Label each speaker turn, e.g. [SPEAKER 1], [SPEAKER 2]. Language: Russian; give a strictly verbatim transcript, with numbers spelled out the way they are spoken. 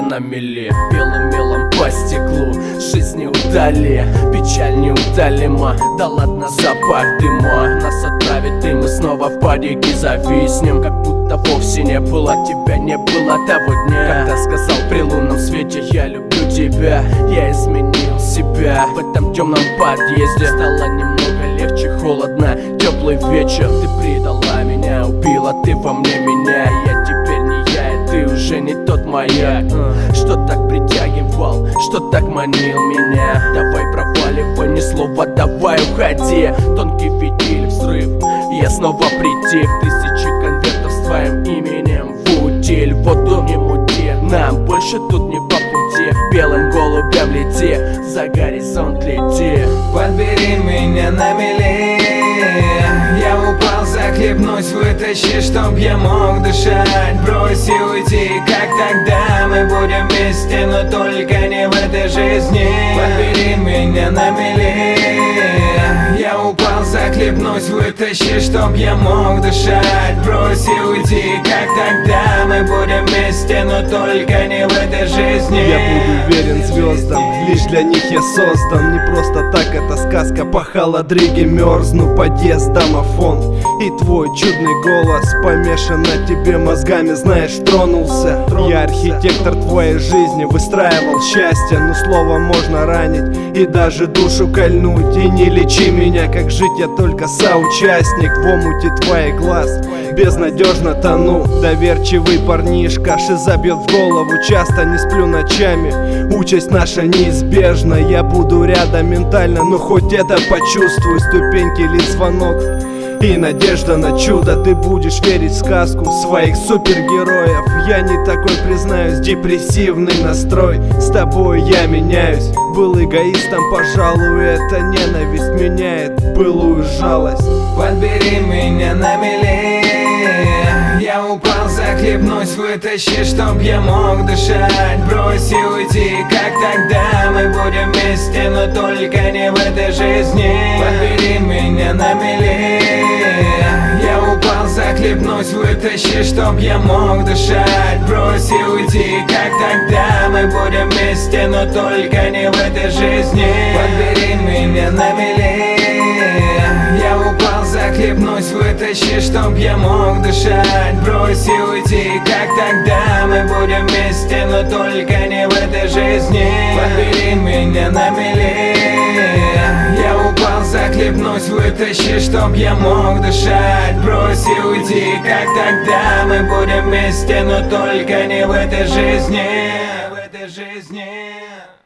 [SPEAKER 1] на мели. Белым мелом по стеклу, жизнь не удали, печаль неудалима. Да ладно, запах дыма нас отправит, и мы снова в парике зависнем. Как будто вовсе не было тебя, не было того дня, когда сказал при лунном свете: я люблю тебя. Я изменил себя в этом темном подъезде. Стало немного легче, холодно, теплый вечер. Ты предала меня, убила ты во мне меня. Я теперь не я, и ты уже не тот маяк, что так притягивал, что так манил меня. Давай проваливай, ни слова, давай уходи. Тонкий фитиль, взрыв, я снова притих. Тысячи конвертов с твоим именем в утиль. Воду не мути, нам больше тут не по пути. Белым голубям лети, за горизонт лети.
[SPEAKER 2] Подбери меня на мели. Я упал, захлебнусь, вытащи, чтоб я мог дышать. Брось и уйди, как тогда. Мы будем вместе, но только не в этой жизни. Подбери меня на мели. Я упал, захлебнусь, вытащи, чтоб я мог дышать. Брось и уйди, как тогда. Мы будем вместе, но только не в этой жизни.
[SPEAKER 3] Я буду верен звездам, лишь для них я создан. Не просто так эта сказка, по холодриге мерзну. Подъезд, домофон и твой чудный голос помешан на тебе мозгами, знаешь, тронулся. Я архитектор твоей жизни, выстраивал счастье. Но слово можно ранить и даже душу кольнуть. И не лечи меня, как жить я только соучастник. В омуте твоих глаз безнадежно тону. Доверчивый парнишка, шиза бьет в голову. Часто не сплю ночами, участь наша неизбежна. Я буду рядом ментально, но хоть это почувствуй. Ступеньки, лишь звонок и надежда на чудо. Ты будешь верить в сказку своих супергероев. Я не такой, признаюсь, депрессивный настрой. С тобой я меняюсь. Был эгоистом, пожалуй, эта ненависть меняет былую жалость.
[SPEAKER 2] Подбери меня на мели. Я упал, захлебнусь, вытащи, чтоб я мог дышать. Брось и уйди, как тогда. Мы будем вместе, но только не в этой жизни. Подбери меня на мели. Я упал, захлебнусь, вытащи, чтоб я мог дышать. Брось и уйди, как тогда. Мы будем вместе, но только не в этой жизни. Подбери меня на мели. Я упал, захлебнусь, вытащи, чтоб я мог дышать. Брось и уйди, как тогда. Мы будем вместе, но только не в этой жизни. Подбери меня на мели. Я упал, захлебнусь, вытащи, чтоб я мог дышать. Брось и уйди, как тогда. Мы будем вместе, но только не в этой жизни. В этой жизни.